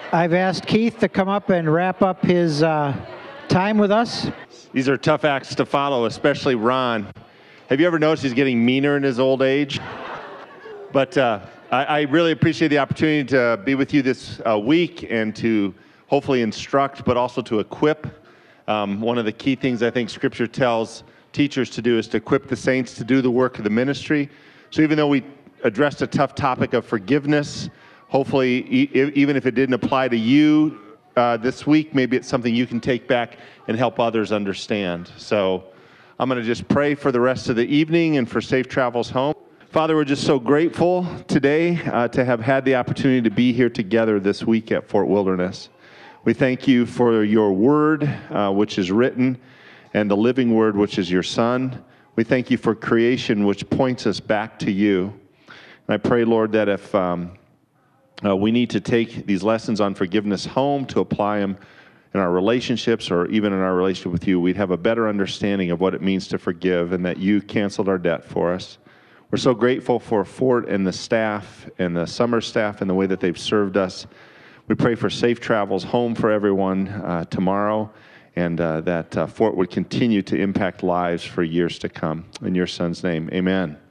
I've asked Keith to come up and wrap up his time with us. These are tough acts to follow, especially Ron. Have you ever noticed he's getting meaner in his old age? But I really appreciate the opportunity to be with you this week and to hopefully instruct, but also to equip. One of the key things I think Scripture tells teachers to do is to equip the saints to do the work of the ministry. So even though we addressed a tough topic of forgiveness, hopefully, even if it didn't apply to you this week, maybe it's something you can take back and help others understand. So I'm going to just pray for the rest of the evening and for safe travels home. Father, we're just so grateful today to have had the opportunity to be here together this week at Fort Wilderness. We thank you for your word, which is written, and the living word, which is your Son. We thank you for creation, which points us back to you. And I pray, Lord, that if we need to take these lessons on forgiveness home to apply them in our relationships or even in our relationship with you, we'd have a better understanding of what it means to forgive and that you canceled our debt for us. We're so grateful for Fort and the staff and the summer staff and the way that they've served us. We pray for safe travels home for everyone tomorrow, and that Fort would continue to impact lives for years to come. In your Son's name, amen.